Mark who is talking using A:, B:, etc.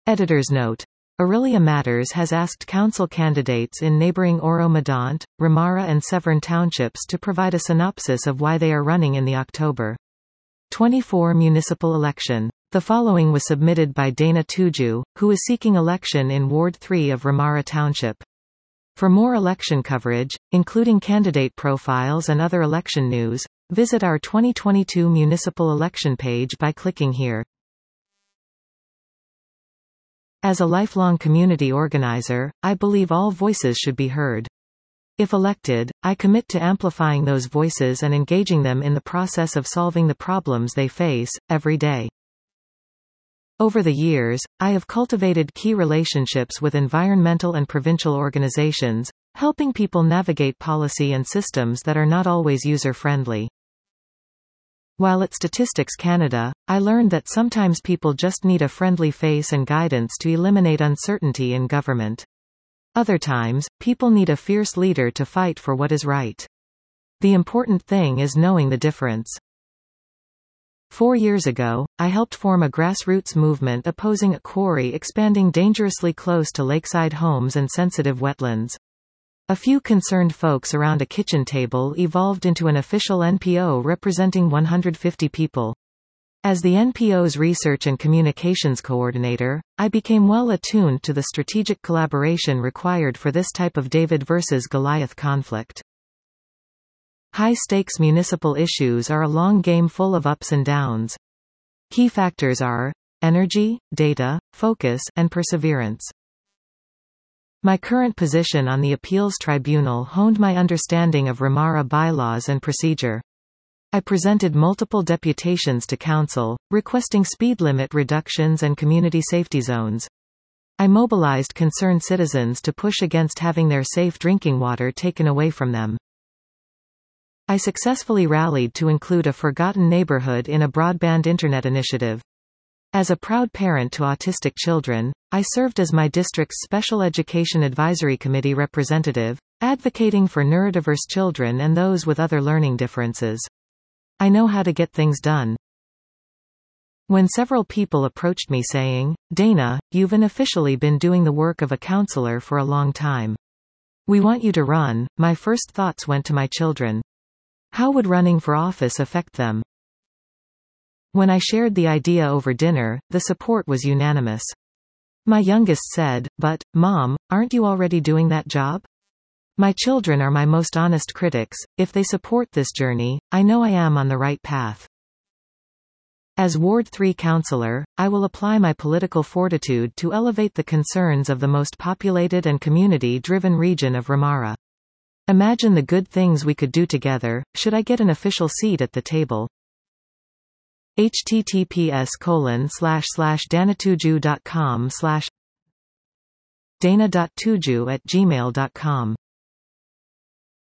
A: Editor's note. Aurelia Matters has asked council candidates in neighboring Oro-Medonte, Ramara and Severn townships to provide a synopsis of why they are running in the October 24 municipal election. The following was submitted by Dana Tuju, who is seeking election in Ward 3 of Ramara Township. For more election coverage, including candidate profiles and other election news, visit our 2022 municipal election page by clicking here. As a lifelong community organizer, I believe all voices should be heard. If elected, I commit to amplifying those voices and engaging them in the process of solving the problems they face, every day. Over the years, I have cultivated key relationships with environmental and provincial organizations, helping people navigate policy and systems that are not always user-friendly. While at Statistics Canada, I learned that sometimes people just need a friendly face and guidance to eliminate uncertainty in government. Other times, people need a fierce leader to fight for what is right. The important thing is knowing the difference. 4 years ago, I helped form a grassroots movement opposing a quarry expanding dangerously close to lakeside homes and sensitive wetlands. A few concerned folks around a kitchen table evolved into an official NPO representing 150 people. As the NPO's research and communications coordinator, I became well attuned to the strategic collaboration required for this type of David versus Goliath conflict. High-stakes municipal issues are a long game full of ups and downs. Key factors are energy, data, focus, and perseverance. My current position on the Appeals Tribunal honed my understanding of Ramara bylaws and procedure. I presented multiple deputations to Council, requesting speed limit reductions and community safety zones. I mobilized concerned citizens to push against having their safe drinking water taken away from them. I successfully rallied to include a forgotten neighborhood in a broadband internet initiative. As a proud parent to autistic children, I served as my district's Special Education Advisory Committee representative, advocating for neurodiverse children and those with other learning differences. I know how to get things done. When several people approached me saying, "Dana, you've unofficially been doing the work of a counselor for a long time. We want you to run," my first thoughts went to my children. How would running for office affect them? When I shared the idea over dinner, the support was unanimous. My youngest said, "But, Mom, aren't you already doing that job?" My children are my most honest critics. If they support this journey, I know I am on the right path. As Ward 3 councillor, I will apply my political fortitude to elevate the concerns of the most populated and community-driven region of Ramara. Imagine the good things we could do together, should I get an official seat at the table. https://danatuju.com/dana.tuju@gmail.com